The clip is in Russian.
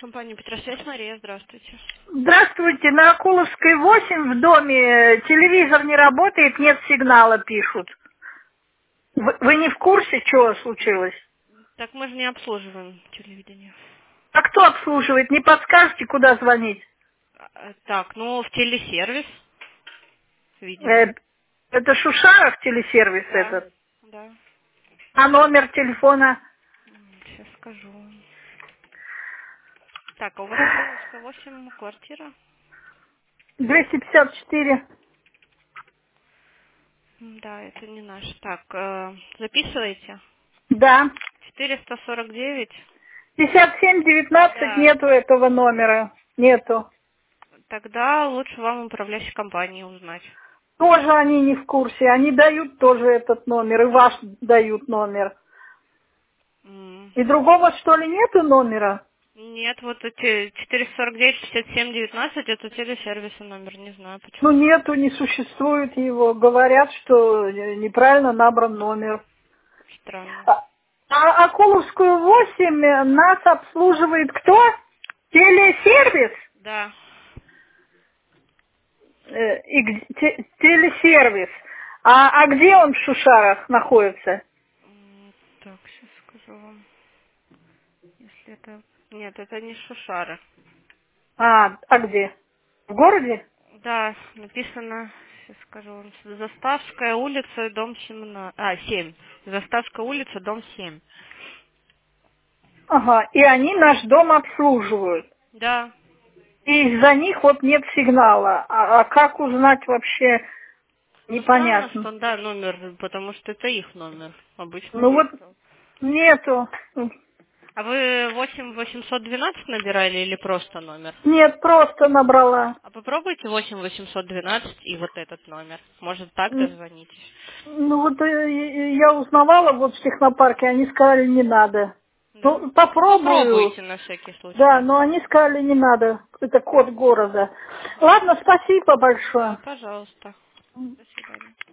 Компания Петросвязь, Мария, здравствуйте. Здравствуйте, на Акуловской 8 в доме телевизор не работает, нет сигнала, пишут. Вы не в курсе, что случилось? Так мы же не обслуживаем телевидение. А кто обслуживает? Не подскажете, куда звонить? Так, ну в телесервис, видимо. Э, Это Шушаров телесервис Да. этот. Да. А номер телефона Сейчас скажу. Так, а у вас Акуловская 8 квартира? 254. Да, это не наш. Так, записывайте. Да. 449. 5719 Да. нету этого номера. Нету. Тогда лучше вам управляющей компании узнать. Тоже они не в курсе. Они дают тоже этот номер. И ваш дают номер. М. И другого, что ли, нету номера? Нет, вот эти 449-57-19 это телесервиса номер, не знаю Ну почему. нету, не существует его. Говорят, что неправильно набран номер. Странно. А Акуловскую 8 нас обслуживает кто? Телесервис? Да. Телесервис. А где он в Шушарах находится? Так, сейчас скажу вам. Если это... Нет, это не Шушара. А где? В городе? Да, написано, сейчас скажу вам, Заставская улица, дом 17... 7. Заставская улица, дом 7. Ага, и они наш дом обслуживают. Да. И из-за них вот нет сигнала. А как узнать вообще, Ну, странно, непонятно. что, да, номер, потому что это их номер. Обычно Ну вот есть. нету. А вы 8 812 набирали или просто номер? Нет, просто набрала. А попробуйте 8 812 и вот этот номер. Может, так дозвонитесь. Ну вот я узнавала вот в технопарке, они сказали не надо. Да? Ну, Ну, попробую. попробуйте на всякий случай. Да, но они сказали не надо. Это код города. Ладно, спасибо Да, большое. пожалуйста. До свидания.